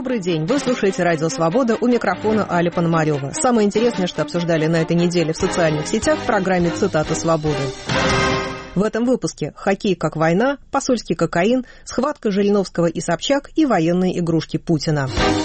Добрый день. Вы слушаете «Радио Свобода», у микрофона Аля Пономарёва. Самое интересное, что обсуждали на этой неделе в социальных сетях в программе «Цитата свободы». В этом выпуске хоккей как война, посольский кокаин, схватка Жириновского и Собчак и военные игрушки Путина.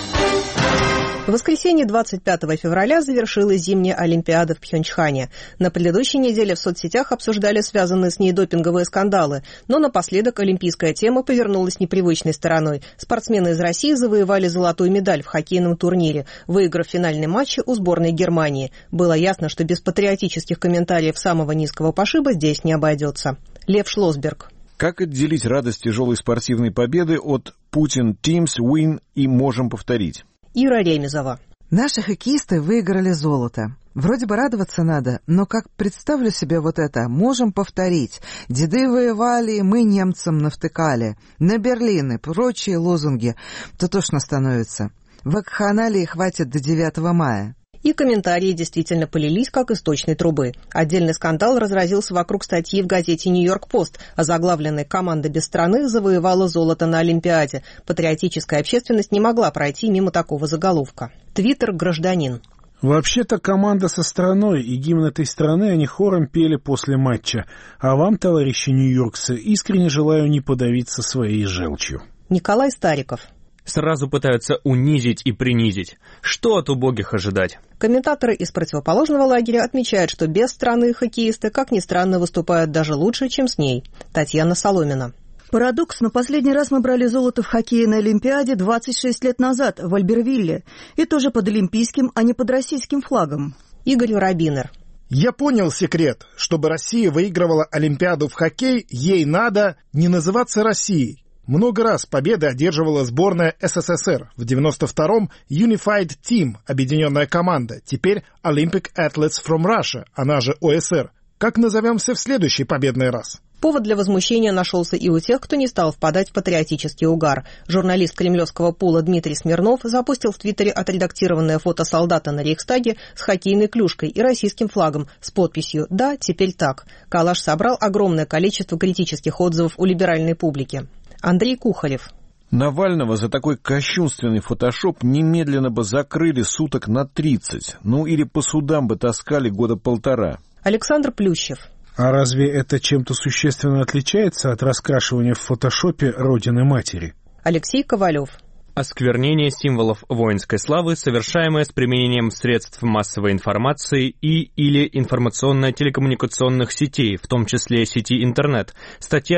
В воскресенье 25 февраля завершилась зимняя Олимпиада в Пхёнчхане. На предыдущей неделе в соцсетях обсуждали связанные с ней допинговые скандалы, но напоследок олимпийская тема повернулась непривычной стороной. Спортсмены из России завоевали золотую медаль в хоккейном турнире, выиграв финальный матч у сборной Германии. Было ясно, что без патриотических комментариев самого низкого пошиба здесь не обойдется. Лев Шлосберг. Как отделить радость тяжелой спортивной победы от «Putin Teams Win» и «Можем повторить»? Ира Ремезова. Наши хоккеисты выиграли золото. Вроде бы радоваться надо, но как представлю себе вот это, можем повторить. Деды воевали, мы немцам навтыкали. На Берлин и прочие лозунги. То тошно становится. Вакханалии хватит до 9 мая. И комментарии действительно полились, как из сточной трубы. Отдельный скандал разразился вокруг статьи в газете «Нью-Йорк-Пост», озаглавленной «Команда без страны завоевала золото на Олимпиаде». Патриотическая общественность не могла пройти мимо такого заголовка. Твиттер «Гражданин». Вообще-то команда со страной, и гимн этой страны они хором пели после матча. А вам, товарищи нью-йоркцы, искренне желаю не подавиться своей желчью. Николай Стариков. Сразу пытаются унизить и принизить. Что от убогих ожидать? Комментаторы из противоположного лагеря отмечают, что без страны хоккеисты, как ни странно, выступают даже лучше, чем с ней. Татьяна Соломина. Парадокс, но последний раз мы брали золото в хоккее на Олимпиаде 26 лет назад в Альбервилле. И тоже под олимпийским, а не под российским флагом. Игорь Рабинер. Я понял секрет. Чтобы Россия выигрывала Олимпиаду в хоккей, ей надо не называться Россией. Много раз победы одерживала сборная СССР. В 92-м Unified Team, объединенная команда. Теперь Olympic Athletes from Russia, она же ОСР. Как назовемся в следующий победный раз? Повод для возмущения нашелся и у тех, кто не стал впадать в патриотический угар. Журналист кремлевского пула Дмитрий Смирнов запустил в Твиттере отредактированное фото солдата на Рейхстаге с хоккейной клюшкой и российским флагом с подписью «Да, теперь так». Коллаж собрал огромное количество критических отзывов у либеральной публики. Андрей Кухолев. Навального за такой кощунственный фотошоп немедленно бы закрыли суток на 30. Ну или по судам бы таскали года полтора. Александр Плющев. А разве это чем-то существенно отличается от раскрашивания в фотошопе Родины Матери? Алексей Ковалев. Осквернение символов воинской славы, совершаемое с применением средств массовой информации и или информационно-телекоммуникационных сетей, в том числе сети интернет. Статья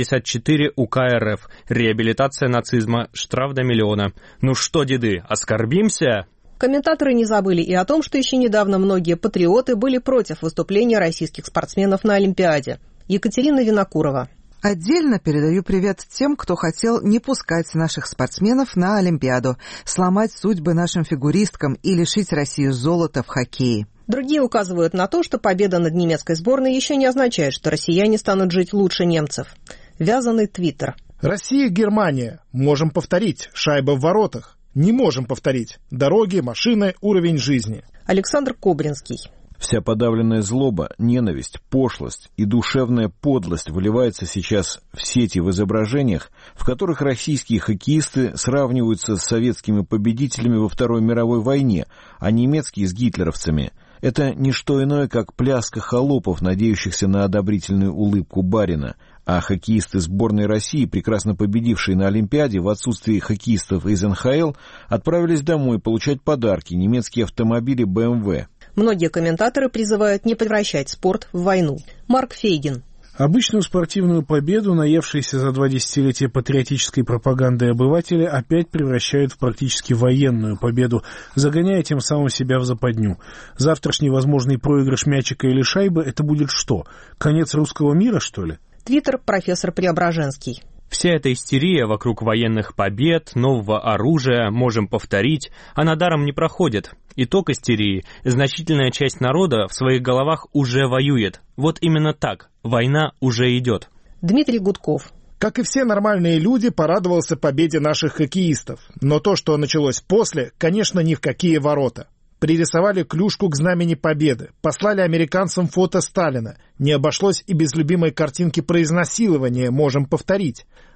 354 УК РФ. Реабилитация нацизма. Штраф до 1 миллиона. Ну что, деды, оскорбимся? Комментаторы не забыли и о том, что еще недавно многие патриоты были против выступления российских спортсменов на Олимпиаде. Екатерина Винокурова. Отдельно передаю привет тем, кто хотел не пускать наших спортсменов на Олимпиаду, сломать судьбы нашим фигуристкам и лишить Россию золота в хоккее. Другие указывают на то, что победа над немецкой сборной еще не означает, что россияне станут жить лучше немцев. Вязаный Твиттер. Россия, Германия. Можем повторить. Шайба в воротах. Не можем повторить. Дороги, машины, уровень жизни. Александр Кобринский. Вся подавленная злоба, ненависть, пошлость и душевная подлость выливается сейчас в сети в изображениях, в которых российские хоккеисты сравниваются с советскими победителями во Второй мировой войне, а немецкие с гитлеровцами. Это не что иное, как пляска холопов, надеющихся на одобрительную улыбку барина, а хоккеисты сборной России, прекрасно победившие на Олимпиаде, в отсутствии хоккеистов из НХЛ, отправились домой получать подарки, немецкие автомобили BMW. Многие комментаторы призывают не превращать спорт в войну. Марк Фейгин. Обычную спортивную победу, наевшиеся за 2 десятилетия патриотической пропаганды обыватели, опять превращают в практически военную победу, загоняя тем самым себя в западню. Завтрашний возможный проигрыш мячика или шайбы — это будет что? Конец русского мира, что ли? Твиттер профессор Преображенский. Вся эта истерия вокруг военных побед, нового оружия, можем повторить, она даром не проходит. Итог истерии – значительная часть народа в своих головах уже воюет. Вот именно так. Война уже идет. Дмитрий Гудков. Как и все нормальные люди, порадовался победе наших хоккеистов. Но то, что началось после, конечно, ни в какие ворота. Пририсовали клюшку к знамени победы, послали американцам фото Сталина. Не обошлось и без любимой картинки про изнасилование, можем повторить.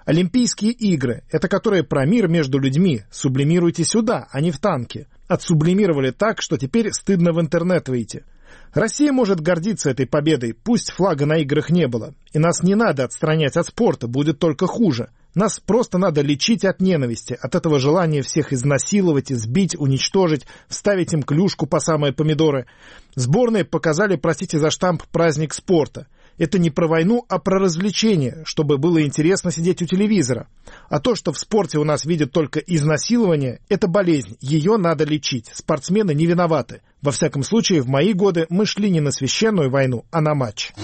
Олимпийские игры — это которые про мир между людьми. Сублимируйте сюда, а не в танки. Отсублимировали так, что теперь стыдно в интернет выйти. Россия может гордиться этой победой, пусть флага на играх не было. И нас не надо отстранять от спорта, будет только хуже. Нас просто надо лечить от ненависти, от этого желания всех изнасиловать, избить, уничтожить, вставить им клюшку по самые помидоры. Сборные показали, простите за штамп, праздник спорта. Это не про войну, а про развлечение, чтобы было интересно сидеть у телевизора. А то, что в спорте у нас видят только изнасилование, это болезнь, ее надо лечить. Спортсмены не виноваты. Во всяком случае, в мои годы мы шли не на священную войну, а на матч.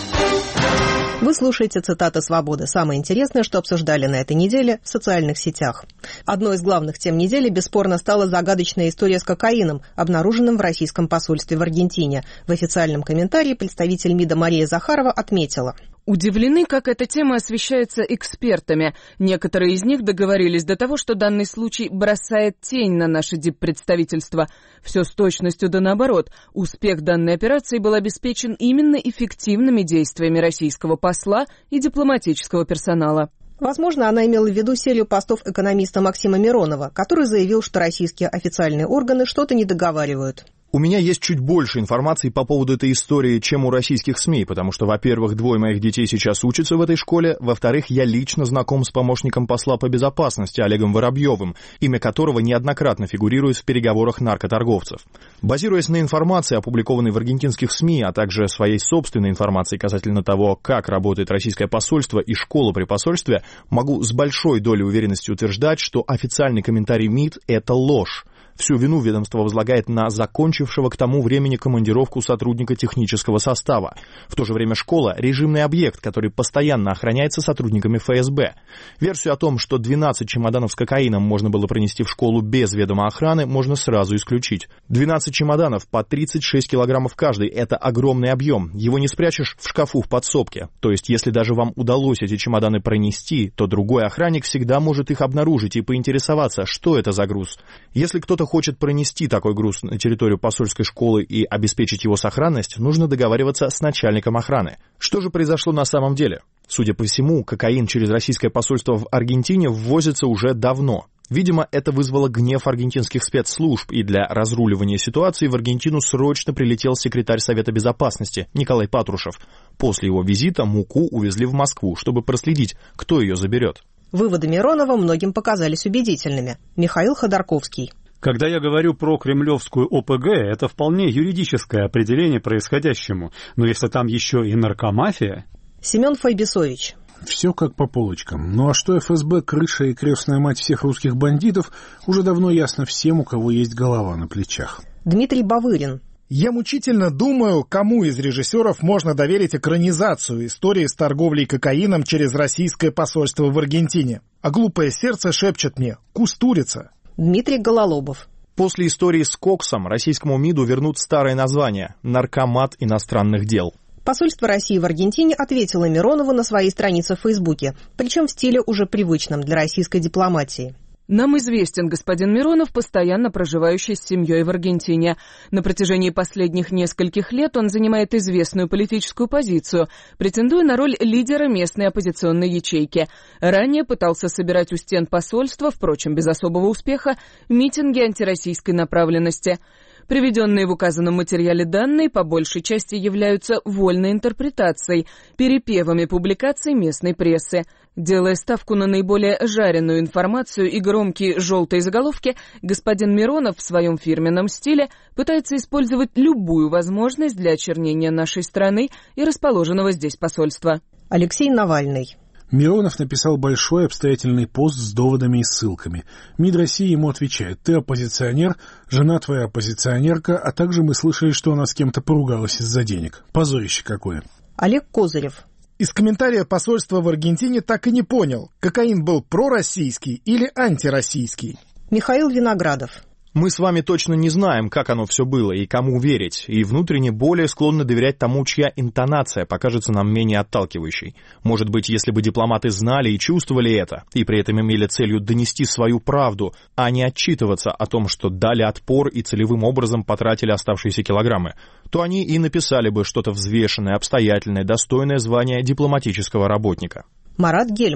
Вы слушаете «Цитаты свободы». Самое интересное, что обсуждали на этой неделе в социальных сетях. Одной из главных тем недели бесспорно стала загадочная история с кокаином, обнаруженным в российском посольстве в Аргентине. В официальном комментарии представитель МИДа Мария Захарова отметила: удивлены, как эта тема освещается экспертами. Некоторые из них договорились до того, что данный случай бросает тень на наше диппредставительство. Все с точностью да наоборот. Успех данной операции был обеспечен именно эффективными действиями российского посла и дипломатического персонала. Возможно, она имела в виду серию постов экономиста Максима Миронова, который заявил, что российские официальные органы что-то не договаривают. У меня есть чуть больше информации по поводу этой истории, чем у российских СМИ, потому что, во-первых, 2 моих детей сейчас учатся в этой школе, во-вторых, я лично знаком с помощником посла по безопасности Олегом Воробьевым, имя которого неоднократно фигурирует в переговорах наркоторговцев. Базируясь на информации, опубликованной в аргентинских СМИ, а также своей собственной информации касательно того, как работает российское посольство и школа при посольстве, могу с большой долей уверенности утверждать, что официальный комментарий МИД – это ложь. Всю вину ведомство возлагает на закончившего к тому времени командировку сотрудника технического состава. В то же время школа – режимный объект, который постоянно охраняется сотрудниками ФСБ. Версию о том, что 12 чемоданов с кокаином можно было пронести в школу без ведома охраны, можно сразу исключить. 12 чемоданов по 36 килограммов каждый – это огромный объем. Его не спрячешь в шкафу в подсобке. То есть, если даже вам удалось эти чемоданы пронести, то другой охранник всегда может их обнаружить и поинтересоваться, что это за груз. Если кто-то хочет пронести такой груз на территорию посольской школы и обеспечить его сохранность, нужно договариваться с начальником охраны. Что же произошло на самом деле? Судя по всему, кокаин через российское посольство в Аргентине ввозится уже давно. Видимо, это вызвало гнев аргентинских спецслужб, и для разруливания ситуации в Аргентину срочно прилетел секретарь Совета Безопасности Николай Патрушев. После его визита муку увезли в Москву, чтобы проследить, кто ее заберет. Выводы Миронова многим показались убедительными. Михаил Ходорковский. Когда я говорю про кремлевскую ОПГ, это вполне юридическое определение происходящему. Но если там еще и наркомафия... Семен Файбисович. Все как по полочкам. Ну а что ФСБ крыша и крестная мать всех русских бандитов, уже давно ясно всем, у кого есть голова на плечах. Дмитрий Бавырин. Я мучительно думаю, кому из режиссеров можно доверить экранизацию истории с торговлей кокаином через российское посольство в Аргентине. А глупое сердце шепчет мне «Кустурица». Дмитрий Гололобов. После истории с коксом российскому МИДу вернут старое название – Наркомат иностранных дел. Посольство России в Аргентине ответило Миронову на своей странице в Фейсбуке, причем в стиле уже привычном для российской дипломатии. Нам известен господин Миронов, постоянно проживающий с семьей в Аргентине. На протяжении последних нескольких лет он занимает известную политическую позицию, претендуя на роль лидера местной оппозиционной ячейки. Ранее пытался собирать у стен посольства, впрочем, без особого успеха, митинги антироссийской направленности. Приведенные в указанном материале данные по большей части являются вольной интерпретацией, перепевами публикаций местной прессы. Делая ставку на наиболее жареную информацию и громкие желтые заголовки, господин Миронов в своем фирменном стиле пытается использовать любую возможность для очернения нашей страны и расположенного здесь посольства. Алексей Навальный. Миронов написал большой обстоятельный пост с доводами и ссылками. МИД России ему отвечает: «Ты оппозиционер, жена твоя оппозиционерка, а также мы слышали, что она с кем-то поругалась из-за денег». Позорище какое. Олег Козырев. Из комментария посольства в Аргентине так и не понял, кокаин был пророссийский или антироссийский. Михаил Виноградов. Мы с вами точно не знаем, как оно все было и кому верить, и внутренне более склонны доверять тому, чья интонация покажется нам менее отталкивающей. Может быть, если бы дипломаты знали и чувствовали это, и при этом имели целью донести свою правду, а не отчитываться о том, что дали отпор и целевым образом потратили оставшиеся килограммы, то они и написали бы что-то взвешенное, обстоятельное, достойное звания дипломатического работника. Марат Гельман.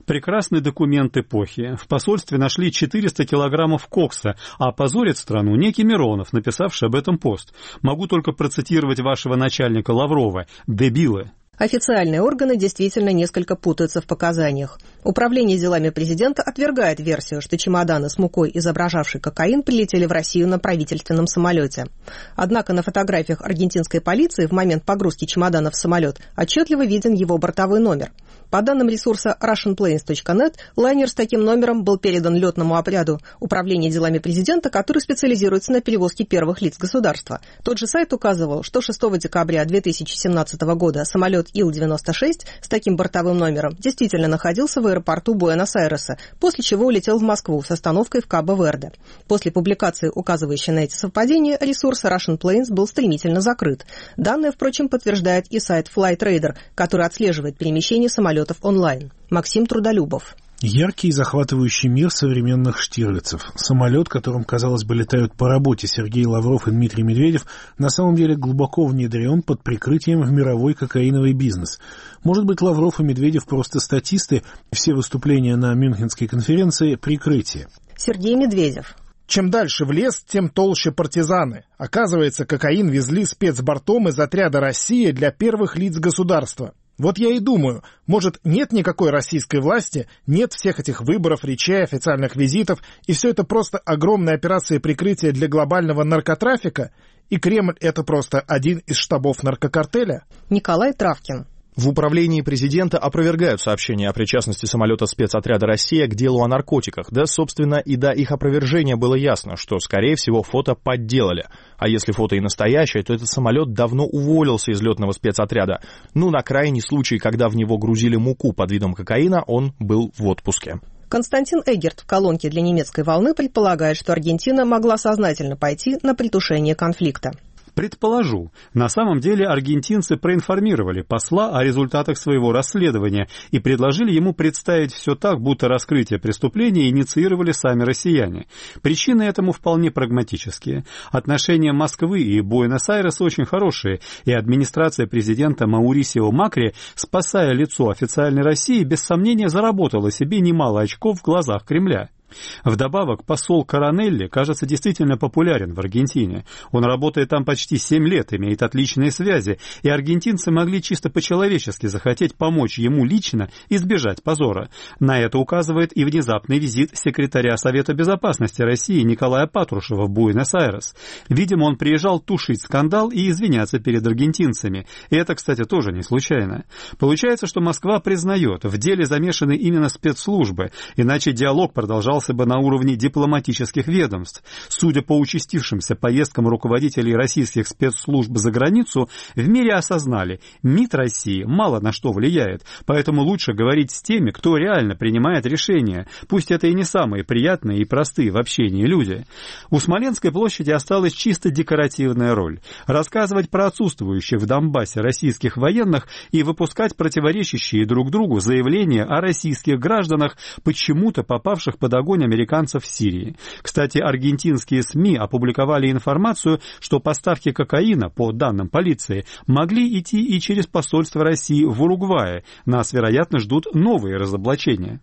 Прекрасный документ эпохи. В посольстве нашли 400 килограммов кокса, а позорит страну некий Миронов, написавший об этом пост. Могу только процитировать вашего начальника Лаврова. «Дебилы». Официальные органы действительно несколько путаются в показаниях. Управление делами президента отвергает версию, что чемоданы с мукой, изображавшие кокаин, прилетели в Россию на правительственном самолете. Однако на фотографиях аргентинской полиции в момент погрузки чемоданов в самолет отчетливо виден его бортовой номер. По данным ресурса russianplanes.net, лайнер с таким номером был передан летному отряду Управления делами президента, который специализируется на перевозке первых лиц государства. Тот же сайт указывал, что 6 декабря 2017 года самолет Ил-96 с таким бортовым номером действительно находился в аэропорту Буэнос-Айреса, после чего улетел в Москву с остановкой в Кабо-Верде. После публикации, указывающей на эти совпадения, ресурс Russian Planes был стремительно закрыт. Данное, впрочем, подтверждает и сайт Flightradar, который отслеживает перемещение самолетов онлайн. Максим Трудолюбов. Яркий и захватывающий мир современных штирлицев. Самолет, которым, казалось бы, летают по работе Сергей Лавров и Дмитрий Медведев, на самом деле глубоко внедрен под прикрытием в мировой кокаиновый бизнес. Может быть, Лавров и Медведев просто статисты, все выступления на Мюнхенской конференции – прикрытие. Сергей Медведев. Чем дальше в лес, тем толще партизаны. Оказывается, кокаин везли спецбортом из отряда «Россия» для первых лиц государства. Вот я и думаю, может, нет никакой российской власти, нет всех этих выборов, речей, официальных визитов, и все это просто огромная операция прикрытия для глобального наркотрафика, и Кремль — это просто один из штабов наркокартеля? Николай Травкин. В управлении президента опровергают сообщения о причастности самолета спецотряда «Россия» к делу о наркотиках. Да, собственно, и до их опровержения было ясно, что, скорее всего, фото подделали. А если фото и настоящее, то этот самолет давно уволился из летного спецотряда. Ну, на крайний случай, когда в него грузили муку под видом кокаина, он был в отпуске. Константин Эггерт в колонке для немецкой волны предполагает, что Аргентина могла сознательно пойти на притушение конфликта. Предположу, на самом деле аргентинцы проинформировали посла о результатах своего расследования и предложили ему представить все так, будто раскрытие преступления инициировали сами россияне. Причины этому вполне прагматические. Отношения Москвы и Буэнос-Айреса очень хорошие, и администрация президента Маурисио Макри, спасая лицо официальной России, без сомнения заработала себе немало очков в глазах Кремля. Вдобавок, посол Коронелли, кажется, действительно популярен в Аргентине. Он работает там почти 7 лет, имеет отличные связи, и аргентинцы могли чисто по-человечески захотеть помочь ему лично избежать позора. На это указывает и внезапный визит секретаря Совета Безопасности России Николая Патрушева в Буэнос-Айрес. Видимо, он приезжал тушить скандал и извиняться перед аргентинцами. И это, кстати, тоже не случайно. Получается, что Москва признает, в деле замешаны именно спецслужбы, иначе диалог продолжался бы на уровне дипломатических ведомств. Судя по участившимся поездкам руководителей российских спецслужб за границу, в мире осознали, МИД России мало на что влияет, поэтому лучше говорить с теми, кто реально принимает решения, пусть это и не самые приятные и простые в общении люди. У Смоленской площади осталась чисто декоративная роль – рассказывать про отсутствующих в Донбассе российских военных и выпускать противоречащие друг другу заявления о российских гражданах, почему-то попавших под огонь американцев в Сирии. Кстати, аргентинские СМИ опубликовали информацию, что поставки кокаина, по данным полиции, могли идти и через посольство России в Уругвае. Нас, вероятно, ждут новые разоблачения.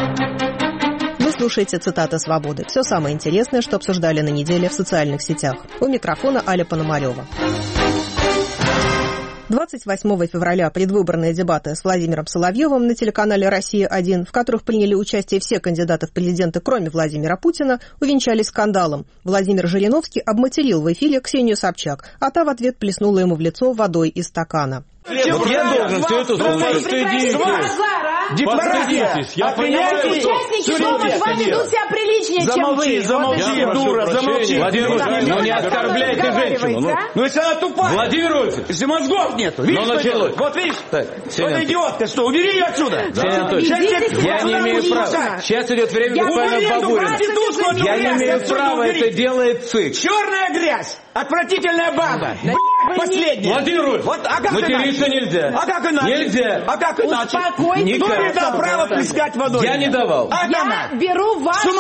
Вы слушаете «Цитаты свободы». Все самое интересное, что обсуждали на неделе в социальных сетях. У микрофона Аля Пономарёва. 28 февраля предвыборные дебаты с Владимиром Соловьевым на телеканале «Россия-1», в которых приняли участие все кандидаты в президенты, кроме Владимира Путина, увенчались скандалом. Владимир Жириновский обматерил в эфире Ксению Собчак, а та в ответ плеснула ему в лицо водой из стакана. Вот я должен все это слушать. Постыдитесь, я понимаю, участники дома с вами ведут себя приличнее, чем вы. Замолчи, дура, замолчи. Владимир Вольфович, ну не оскорбляйте женщину. Ну если она тупая. Владимир Вольфович, если мозгов нету, видишь, началось. Вот видишь, вот идиотка, что, убери ее отсюда. Я не имею права. Сейчас идет время буквально побурить. Я не имею права, это делает ЦИК. Черная грязь, отвратительная баба. Последнее. Владимир Ильич, вот, материться нельзя. А как иначе? Нельзя. А как иначе? Успокойтесь. Кто не дал право плескать водой? Я не давал. Я беру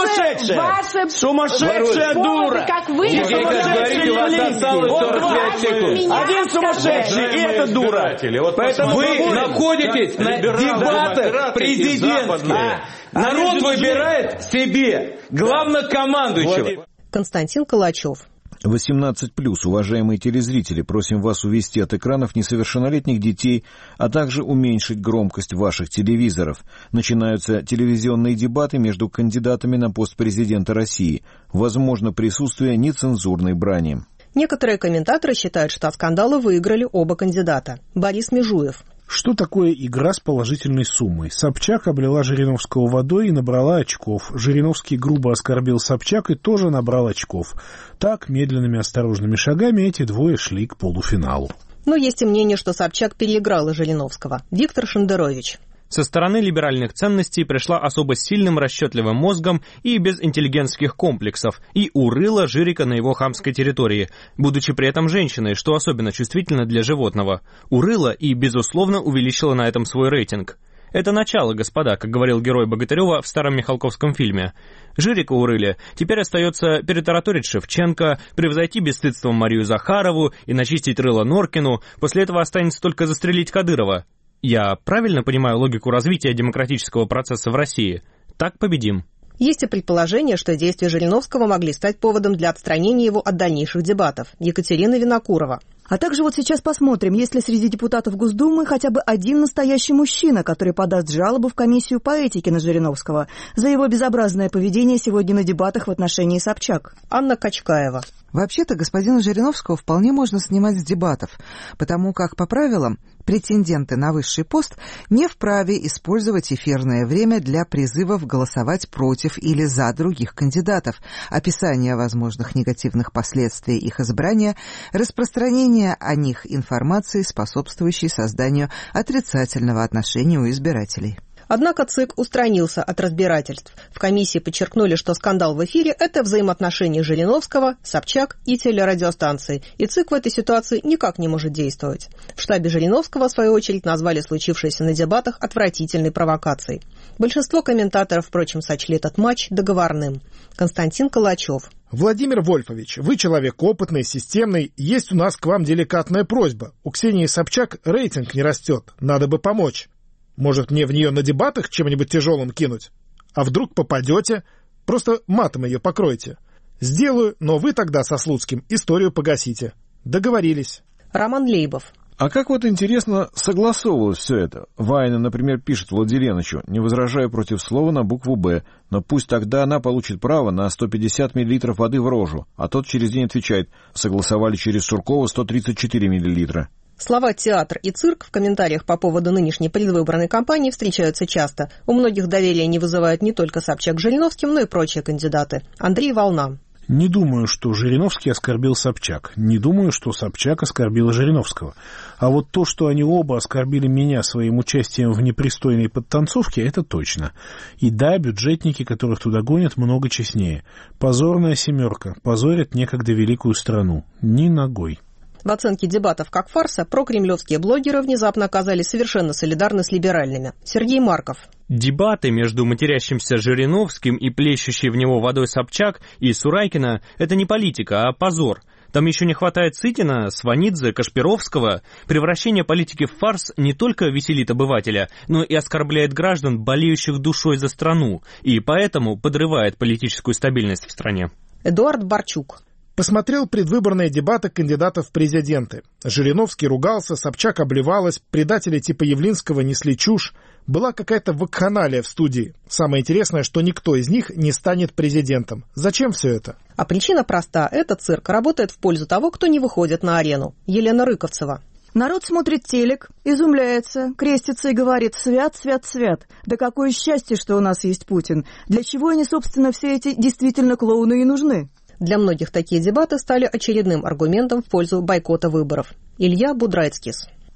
ваши... Сумасшедшая дура. Как вы, Сергей, как говорите, у вас осталось 45 секунд. Один сумасшедший, и это дура. Поэтому вы находитесь на дебатах президентских. Народ выбирает себе главнокомандующего. Константин Калачев. 18+, уважаемые телезрители, просим вас увести от экранов несовершеннолетних детей, а также уменьшить громкость ваших телевизоров. Начинаются телевизионные дебаты между кандидатами на пост президента России. Возможно присутствие нецензурной брани. Некоторые комментаторы считают, что от скандала выиграли оба кандидата. Борис Межуев. Что такое игра с положительной суммой? Собчак облила Жириновского водой и набрала очков. Жириновский грубо оскорбил Собчак и тоже набрал очков. Так, медленными осторожными шагами эти двое шли к полуфиналу. Но есть и мнение, что Собчак переиграла Жириновского. Виктор Шендерович. Со стороны либеральных ценностей пришла особо сильным расчетливым мозгом и без интеллигентских комплексов, и урыла Жирика на его хамской территории, будучи при этом женщиной, что особенно чувствительно для животного. Урыла и, безусловно, увеличила на этом свой рейтинг. Это начало, господа, как говорил герой Богатырева в старом Михалковском фильме. Жирика урыли, теперь остается перетараторить Шевченко, превзойти бесстыдством Марию Захарову и начистить рыло Норкину, после этого останется только застрелить Кадырова. Я правильно понимаю логику развития демократического процесса в России? Так победим. Есть и предположение, что действия Жириновского могли стать поводом для отстранения его от дальнейших дебатов. Екатерина Винокурова. А также вот сейчас посмотрим, есть ли среди депутатов Госдумы хотя бы один настоящий мужчина, который подаст жалобу в комиссию по этике на Жириновского за его безобразное поведение сегодня на дебатах в отношении Собчак. Анна Качкаева. Вообще-то господина Жириновского вполне можно снимать с дебатов, потому как, по правилам, претенденты на высший пост не вправе использовать эфирное время для призывов голосовать против или за других кандидатов, описания возможных негативных последствий их избрания, распространения о них информации, способствующей созданию отрицательного отношения у избирателей. Однако ЦИК устранился от разбирательств. В комиссии подчеркнули, что скандал в эфире – это взаимоотношения Жириновского, Собчак и телерадиостанции, и ЦИК в этой ситуации никак не может действовать. В штабе Жириновского, в свою очередь, назвали случившееся на дебатах отвратительной провокацией. Большинство комментаторов, впрочем, сочли этот матч договорным. Константин Калачев. Владимир Вольфович, вы человек опытный, системный, есть у нас к вам деликатная просьба. У Ксении Собчак рейтинг не растет, надо бы помочь. Может, мне в нее на дебатах чем-нибудь тяжелым кинуть? А вдруг попадете? Просто матом ее покройте. Сделаю, но вы тогда со Слуцким историю погасите. Договорились. Роман Лейбов. А как вот интересно согласовывалось все это? Вайна, например, пишет Владиленовичу, не возражая против слова на букву «Б», но пусть тогда она получит право на 150 мл воды в рожу, а тот через день отвечает, согласовали через Суркова 134 мл. Слова «театр» и «цирк» в комментариях по поводу нынешней предвыборной кампании встречаются часто. У многих доверия не вызывают не только Собчак с Жириновским, но и прочие кандидаты. Андрей Волна. Не думаю, что Жириновский оскорбил Собчак. Не думаю, что Собчак оскорбила Жириновского. А вот то, что они оба оскорбили меня своим участием в непристойной подтанцовке, это точно. И да, бюджетники, которых туда гонят, много честнее. Позорная семерка. Позорят некогда великую страну. Ни ногой. В оценке дебатов как фарса прокремлевские блогеры внезапно оказались совершенно солидарны с либеральными. Сергей Марков. Дебаты между матерящимся Жириновским и плещущей в него водой Собчак и Сурайкина – это не политика, а позор. Там еще не хватает Сытина, Сванидзе, Кашпировского. Превращение политики в фарс не только веселит обывателя, но и оскорбляет граждан, болеющих душой за страну, и поэтому подрывает политическую стабильность в стране. Эдуард Барчук. Посмотрел предвыборные дебаты кандидатов в президенты. Жириновский ругался, Собчак обливалась, предатели типа Явлинского несли чушь. Была какая-то вакханалия в студии. Самое интересное, что никто из них не станет президентом. Зачем все это? А причина проста. Этот цирк работает в пользу того, кто не выходит на арену. Елена Рыковцева. Народ смотрит телек, изумляется, крестится и говорит: «Свят, свят, свят! Да какое счастье, что у нас есть Путин! Для чего они, собственно, все эти действительно клоуны и нужны?» Для многих такие дебаты стали очередным аргументом в пользу бойкота выборов. Илья Будрайцкис.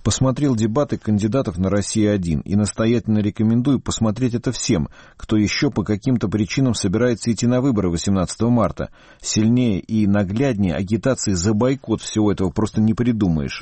Посмотрел дебаты кандидатов на «Россия-1» и настоятельно рекомендую посмотреть это всем, кто еще по каким-то причинам собирается идти на выборы 18 марта. Сильнее и нагляднее агитации за бойкот всего этого просто не придумаешь.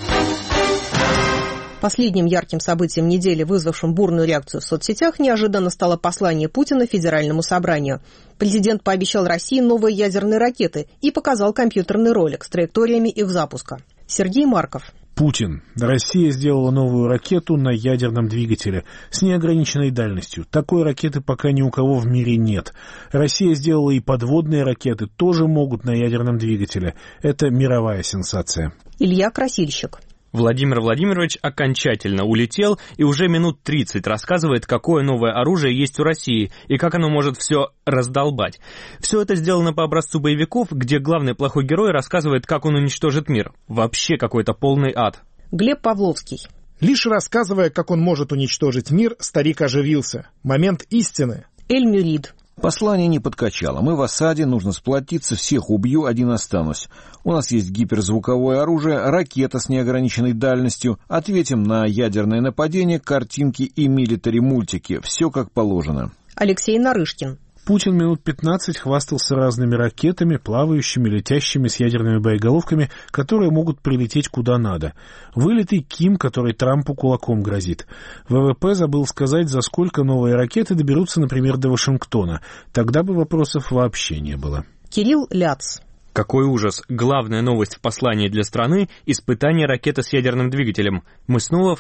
Последним ярким событием недели, вызвавшим бурную реакцию в соцсетях, неожиданно стало послание Путина Федеральному собранию. Президент пообещал России новые ядерные ракеты и показал компьютерный ролик с траекториями их запуска. Сергей Марков. Путин. Россия сделала новую ракету на ядерном двигателе с неограниченной дальностью. Такой ракеты пока ни у кого в мире нет. Россия сделала и подводные ракеты, тоже могут на ядерном двигателе. Это мировая сенсация. Илья Красильщик. Владимир Владимирович окончательно улетел и уже минут 30 рассказывает, какое новое оружие есть у России и как оно может все раздолбать. Все это сделано по образцу боевиков, где главный плохой герой рассказывает, как он уничтожит мир. Вообще какой-то полный ад. Глеб Павловский. Лишь рассказывая, как он может уничтожить мир, старик оживился. Момент истины. Эль Мюрид. Послание не подкачало. Мы в осаде, нужно сплотиться, всех убью, один останусь. У нас есть гиперзвуковое оружие, ракета с неограниченной дальностью. Ответим на ядерное нападение, картинки и милитари-мультики. Все как положено. Алексей Нарышкин. Путин минут 15 хвастался разными ракетами, плавающими, летящими с ядерными боеголовками, которые могут прилететь куда надо. Вылитый Ким, который Трампу кулаком грозит. ВВП забыл сказать, за сколько новые ракеты доберутся, например, до Вашингтона. Тогда бы вопросов вообще не было. Кирилл Ляц. Какой ужас! Главная новость в послании для страны – испытание ракеты с ядерным двигателем. Мы снова в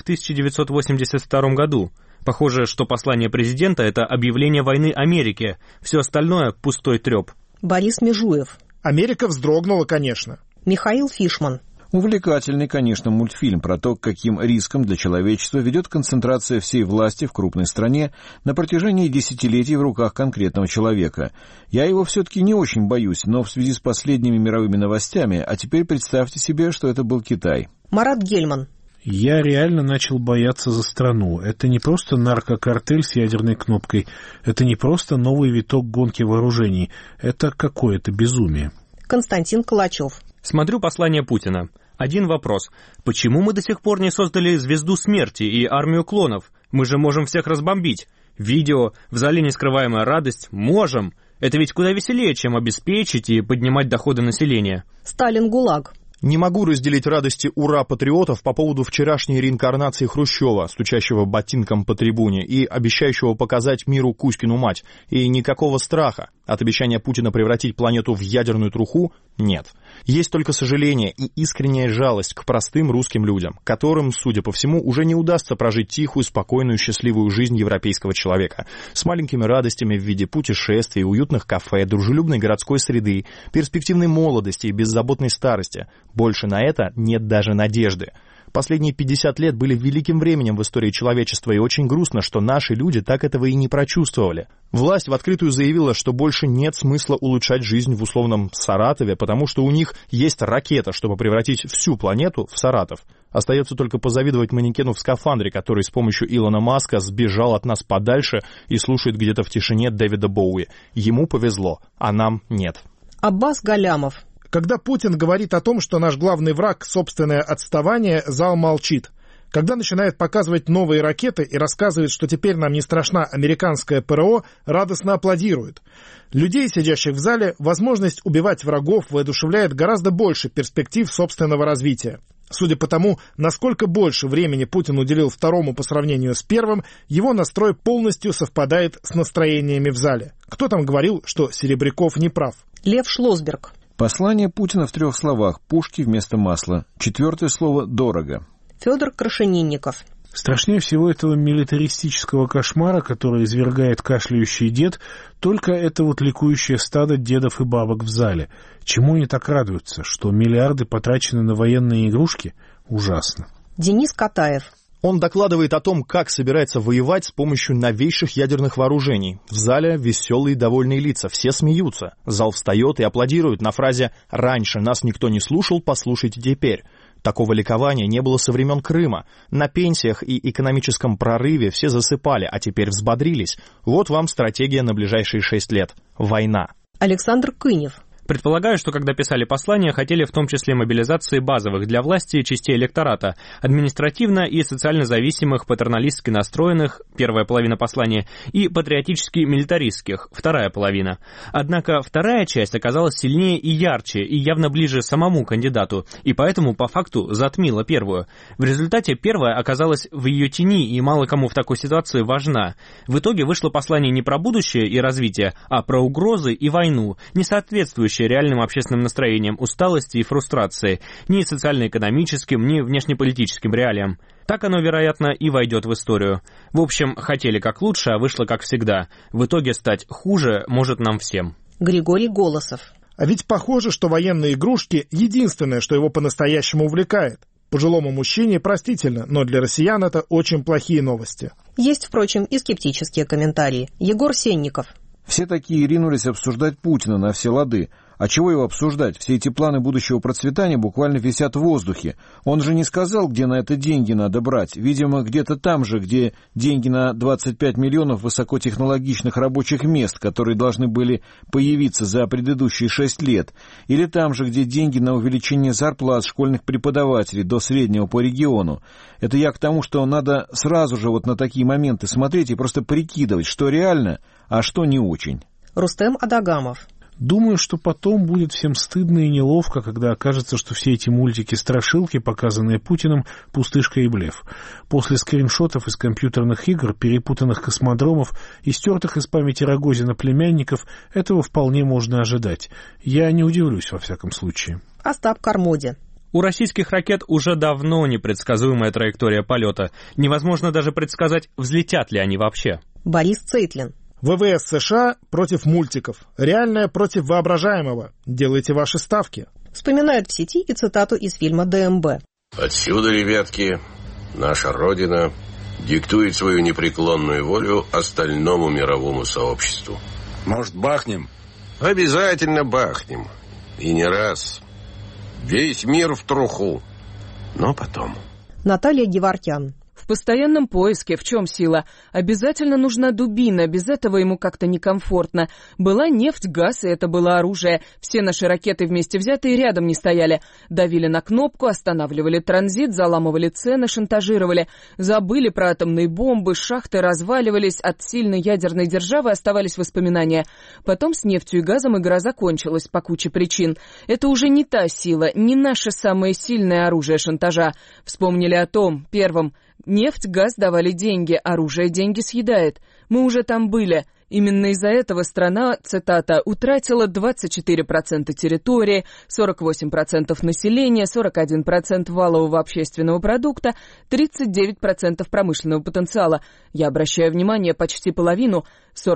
1982 году. Похоже, что послание президента – это объявление войны Америке. Все остальное – пустой треп. Борис Межуев. Америка вздрогнула, конечно. Михаил Фишман. Увлекательный, конечно, мультфильм про то, к каким рискам для человечества ведет концентрация всей власти в крупной стране на протяжении десятилетий в руках конкретного человека. Я его все-таки не очень боюсь, но в связи с последними мировыми новостями, а теперь представьте себе, что это был Китай. Марат Гельман. Я реально начал бояться за страну. Это не просто наркокартель с ядерной кнопкой. Это не просто новый виток гонки вооружений. Это какое-то безумие. Константин Калачев. Смотрю послание Путина. Один вопрос. Почему мы до сих пор не создали звезду смерти и армию клонов? Мы же можем всех разбомбить. Видео, в зале нескрываемая радость. Можем. Это ведь куда веселее, чем обеспечить и поднимать доходы населения. Сталин ГУЛАГ. Не могу разделить радости ура-патриотов по поводу вчерашней реинкарнации Хрущева, стучащего ботинком по трибуне и обещающего показать миру Кузькину мать. И никакого страха от обещания Путина превратить планету в ядерную труху нет. Есть только сожаление и искренняя жалость к простым русским людям, которым, судя по всему, уже не удастся прожить тихую, спокойную, счастливую жизнь европейского человека с маленькими радостями в виде путешествий, уютных кафе, дружелюбной городской среды, перспективной молодости и беззаботной старости. Больше на это нет даже надежды. Последние 50 лет были великим временем в истории человечества, и очень грустно, что наши люди так этого и не прочувствовали. Власть в открытую заявила, что больше нет смысла улучшать жизнь в условном Саратове, потому что у них есть ракета, чтобы превратить всю планету в Саратов. Остается только позавидовать манекену в скафандре, который с помощью Илона Маска сбежал от нас подальше и слушает где-то в тишине Дэвида Боуи. Ему повезло, а нам нет. Аббас Галямов. Когда Путин говорит о том, что наш главный враг — собственное отставание, зал молчит. Когда начинает показывать новые ракеты и рассказывает, что теперь нам не страшна американская ПРО, радостно аплодирует. Людей, сидящих в зале, возможность убивать врагов воодушевляет гораздо больше перспектив собственного развития. Судя по тому, насколько больше времени Путин уделил второму по сравнению с первым, его настрой полностью совпадает с настроениями в зале. Кто там говорил, что Серебряков не прав? Лев Шлосберг. Послание Путина в 3 словах. Пушки вместо масла. 4 слово «дорого». Федор Крашенинников. Страшнее всего этого милитаристического кошмара, который извергает кашляющий дед, только это вот ликующее стадо дедов и бабок в зале. Чему они так радуются? Что миллиарды потрачены на военные игрушки? Ужасно. Денис Катаев. Он докладывает о том, как собирается воевать с помощью новейших ядерных вооружений. В зале веселые и довольные лица, все смеются. Зал встает и аплодирует на фразе «Раньше нас никто не слушал, послушайте теперь». Такого ликования не было со времен Крыма. На пенсиях и экономическом прорыве все засыпали, а теперь взбодрились. Вот вам стратегия на ближайшие 6 лет. Война. Александр Кынев. Предполагаю, что когда писали послание, хотели в том числе мобилизации базовых для власти частей электората, административно и социально зависимых, патерналистски настроенных, первая половина послания, и патриотически-милитаристских, вторая половина. Однако вторая часть оказалась сильнее и ярче, и явно ближе самому кандидату, и поэтому по факту затмила первую. В результате первая оказалась в ее тени и мало кому в такой ситуации важна. В итоге вышло послание не про будущее и развитие, а про угрозы и войну, не соответствующие реальным общественным настроениям, усталости и фрустрации, ни социально-экономическим, ни внешнеполитическим реалиям. Так оно, вероятно, и войдет в историю. В общем, хотели как лучше, а вышло как всегда. В итоге стать хуже может нам всем. Григорий Голосов. А ведь похоже, что военные игрушки — единственное, что его по-настоящему увлекает. Пожилому мужчине простительно, но для россиян это очень плохие новости. Есть, впрочем, и скептические комментарии. Егор Сенников. Все такие ринулись обсуждать Путина на все лады. А чего его обсуждать? Все эти планы будущего процветания буквально висят в воздухе. Он же не сказал, где на это деньги надо брать. Видимо, где-то там же, где деньги на 25 миллионов высокотехнологичных рабочих мест, которые должны были появиться за предыдущие 6 лет. Или там же, где деньги на увеличение зарплат школьных преподавателей до среднего по региону. Это я к тому, что надо сразу же вот на такие моменты смотреть и просто прикидывать, что реально, а что не очень. Рустем Адагамов. Думаю, что потом будет всем стыдно и неловко, когда окажется, что все эти мультики-страшилки, показанные Путиным, пустышка и блеф. После скриншотов из компьютерных игр, перепутанных космодромов и стертых из памяти Рогозина племянников, этого вполне можно ожидать. Я не удивлюсь, во всяком случае. Остап Кармоди. У российских ракет уже давно непредсказуемая траектория полета. Невозможно даже предсказать, взлетят ли они вообще. Борис Цейтлин. ВВС США против мультиков. Реальное против воображаемого. Делайте ваши ставки. Вспоминают в сети и цитату из фильма «ДМБ». Отсюда, ребятки, наша Родина диктует свою непреклонную волю остальному мировому сообществу. Может, бахнем? Обязательно бахнем. И не раз. Весь мир в труху. Но потом. Наталья Геворкян. В постоянном поиске, в чем сила? Обязательно нужна дубина, без этого ему как-то некомфортно. Была нефть, газ, и это было оружие. Все наши ракеты вместе взятые рядом не стояли. Давили на кнопку, останавливали транзит, заламывали цены, шантажировали. Забыли про атомные бомбы, шахты разваливались, от сильной ядерной державы оставались воспоминания. Потом с нефтью и газом игра закончилась по куче причин. Это уже не та сила, не наше самое сильное оружие шантажа. Вспомнили о том, первом. Нефть, газ давали деньги, оружие деньги съедает. Мы уже там были. Именно из-за этого страна, цитата, утратила 24% территории, 48% населения, 41% валового общественного продукта, 39% промышленного потенциала. Я обращаю внимание, почти половину,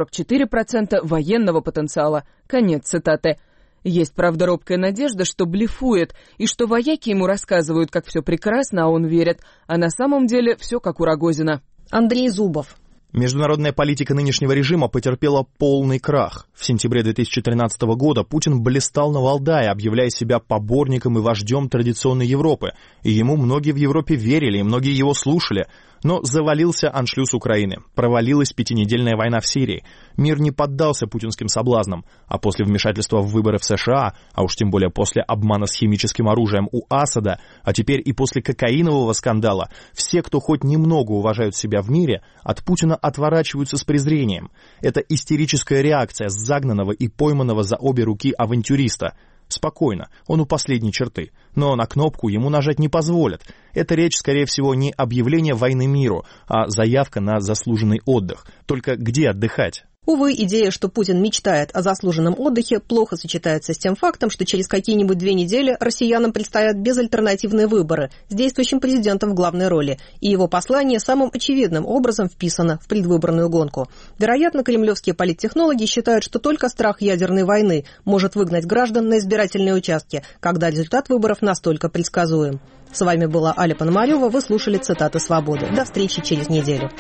44% военного потенциала. Конец цитаты. Есть, правда, робкая надежда, что блефует, и что вояки ему рассказывают, как все прекрасно, а он верит, а на самом деле все как у Рогозина. Андрей Зубов. Международная политика нынешнего режима потерпела полный крах. В сентябре 2013 года Путин блистал на Валдае, объявляя себя поборником и вождем традиционной Европы. И ему многие в Европе верили, и многие его слушали. Но завалился аншлюз Украины, провалилась 5-недельная война в Сирии. Мир не поддался путинским соблазнам, а после вмешательства в выборы в США, а уж тем более после обмана с химическим оружием у Асада, а теперь и после кокаинового скандала, все, кто хоть немного уважают себя в мире, от Путина отворачиваются с презрением. Это истерическая реакция загнанного и пойманного за обе руки авантюриста. Спокойно, он у последней черты, но на кнопку ему нажать не позволят. Это речь, скорее всего, не объявление войны миру, а заявка на заслуженный отдых. Только где отдыхать? Увы, идея, что Путин мечтает о заслуженном отдыхе, плохо сочетается с тем фактом, что через какие-нибудь 2 недели россиянам предстоят безальтернативные выборы с действующим президентом в главной роли, и его послание самым очевидным образом вписано в предвыборную гонку. Вероятно, кремлевские политтехнологи считают, что только страх ядерной войны может выгнать граждан на избирательные участки, когда результат выборов настолько предсказуем. С вами была Аля Пономарева, вы слушали «Цитаты свободы». До встречи через неделю.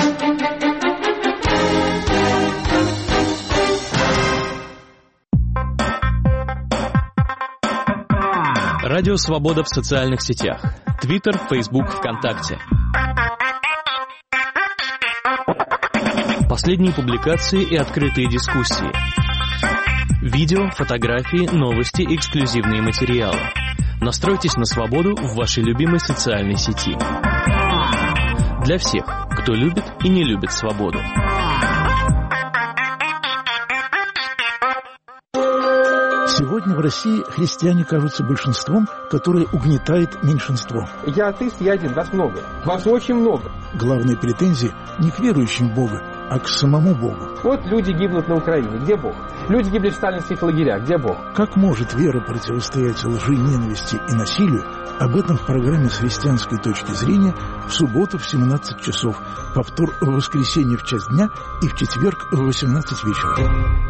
Радио «Свобода» в социальных сетях. Твиттер, Фейсбук, ВКонтакте. Последние публикации и открытые дискуссии. Видео, фотографии, новости, эксклюзивные материалы. Настройтесь на свободу в вашей любимой социальной сети. Для всех, кто любит и не любит свободу. Сегодня в России христиане кажутся большинством, которое угнетает меньшинство. Я атеист, я один, вас много. Вас очень много. Главные претензии не к верующим в Бога, а к самому Богу. Вот люди гибнут на Украине. Где Бог? Люди гибли в сталинских лагерях. Где Бог? Как может вера противостоять лжи, ненависти и насилию? Об этом в программе «С христианской точки зрения» в субботу в 17 часов, повтор в воскресенье в час дня и в четверг в 18 вечера.